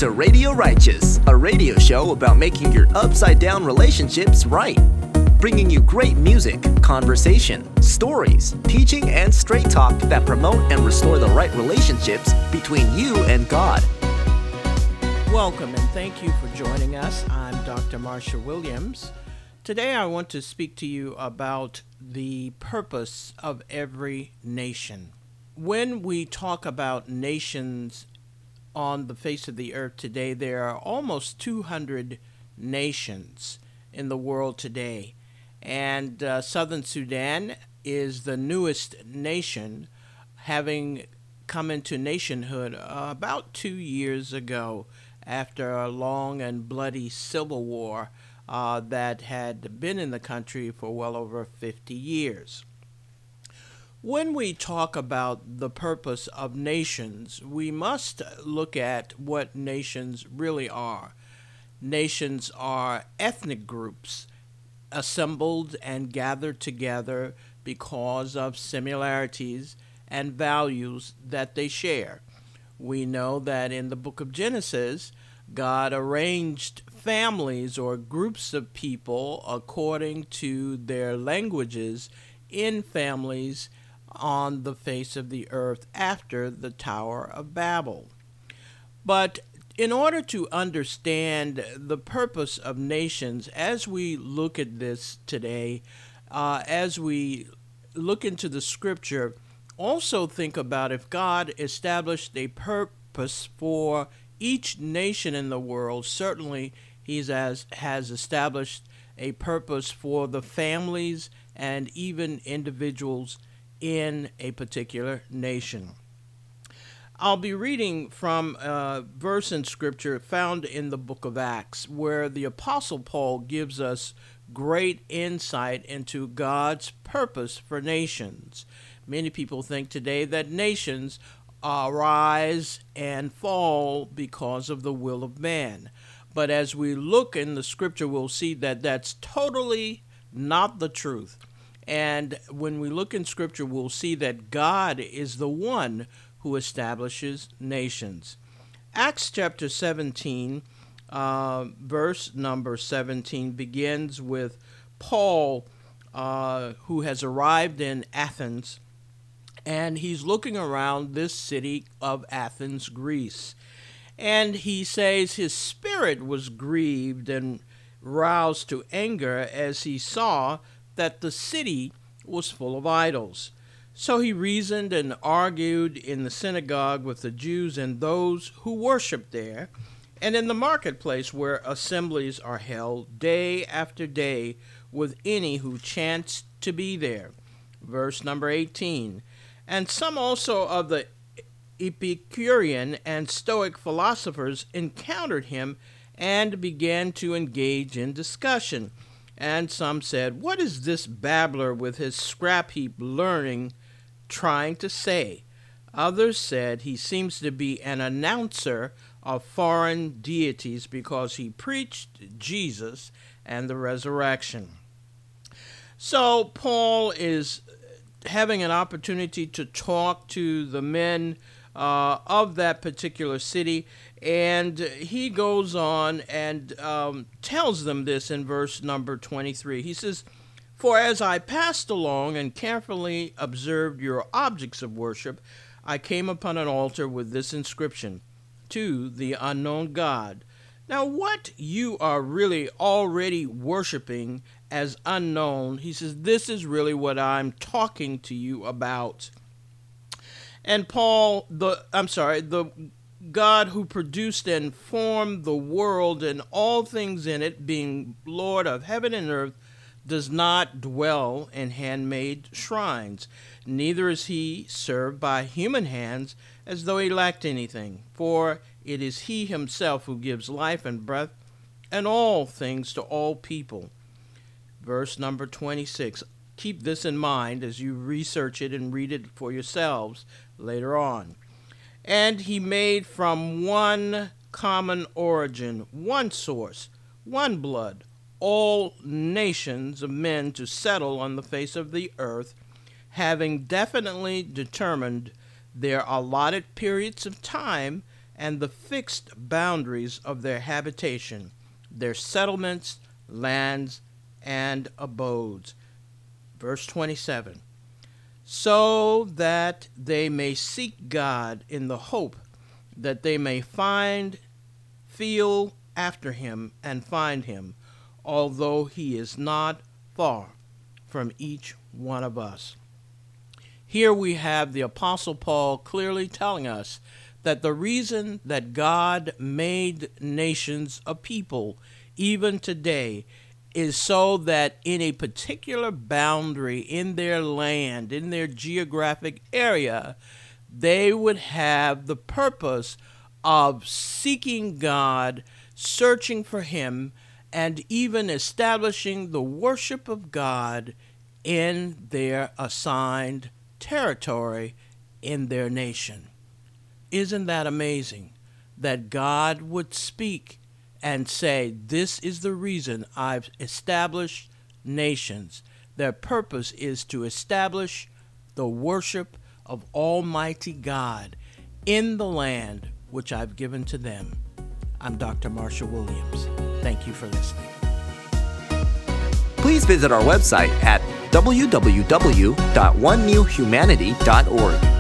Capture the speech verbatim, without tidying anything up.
to Radio Righteous, a radio show about making your upside-down relationships right. Bringing you great music, conversation, stories, teaching, and straight talk that promote and restore the right relationships between you and God. Welcome and thank you for joining us. I'm Doctor Marsha Williams. Today I want to speak to you about the purpose of every nation. When we talk about nations on the face of the earth today, there are almost two hundred nations in the world today. And uh, Southern Sudan is the newest nation, having come into nationhood uh, about two years ago after a long and bloody civil war uh, that had been in the country for well over fifty years. When we talk about the purpose of nations, we must look at what nations really are. Nations are ethnic groups assembled and gathered together because of similarities and values that they share. We know that in the book of Genesis, God arranged families or groups of people according to their languages in families on the face of the earth after the Tower of Babel. But in order to understand the purpose of nations, as we look at this today, uh, as we look into the scripture, also think about if God established a purpose for each nation in the world. Certainly he has, has established a purpose for the families and even individuals in a particular nation. I'll be reading from a verse in Scripture found in the book of Acts, where the Apostle Paul gives us great insight into God's purpose for nations. Many people think today that nations arise and fall because of the will of man. But as we look in the Scripture, we'll see that that's totally not the truth. And when we look in Scripture, we'll see that God is the one who establishes nations. Acts chapter seventeen, uh, verse number seventeen, begins with Paul, uh, who has arrived in Athens, and he's looking around this city of Athens, Greece. And he says his spirit was grieved and roused to anger as he saw that the city was full of idols. So he reasoned and argued in the synagogue with the Jews and those who worshiped there, and in the marketplace where assemblies are held day after day with any who chanced to be there. Verse number eighteen. And some also of the Epicurean and Stoic philosophers encountered him and began to engage in discussion. And some said, "What is this babbler with his scrap-heap learning trying to say?" Others said, "He seems to be an announcer of foreign deities because he preached Jesus and the resurrection." So Paul is having an opportunity to talk to the men uh, of that particular city, and he goes on and um, tells them this in verse number twenty-three. He says, "For as I passed along and carefully observed your objects of worship, I came upon an altar with this inscription, 'To the unknown God.' Now what you are really already worshiping as unknown," he says, "this is really what I'm talking to you about." And Paul, the I'm sorry, the God who produced and formed the world and all things in it, being Lord of heaven and earth, does not dwell in handmade shrines, neither is he served by human hands as though he lacked anything. For it is he himself who gives life and breath and all things to all people. Verse number twenty-six. Keep this in mind as you research it and read it for yourselves later on. And he made from one common origin, one source, one blood, all nations of men to settle on the face of the earth, having definitely determined their allotted periods of time and the fixed boundaries of their habitation, their settlements, lands, and abodes. Verse twenty-seven. So that they may seek God in the hope that they may find, feel after him, and find him, although he is not far from each one of us. Here we have the Apostle Paul clearly telling us that the reason that God made nations a people, even today, is so that in a particular boundary in their land, in their geographic area, they would have the purpose of seeking God, searching for him, and even establishing the worship of God in their assigned territory in their nation. Isn't that amazing that God would speak and say, this is the reason I've established nations. Their purpose is to establish the worship of Almighty God in the land which I've given to them. I'm Doctor Marsha Williams. Thank you for listening. Please visit our website at w w w dot one new humanity dot org.